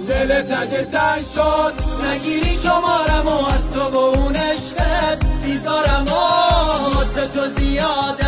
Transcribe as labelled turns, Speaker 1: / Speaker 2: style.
Speaker 1: دلت اگه تنگ شد
Speaker 2: نگیری شمارم و از تو با اون عشقت بیزارم و واسه تو زیاده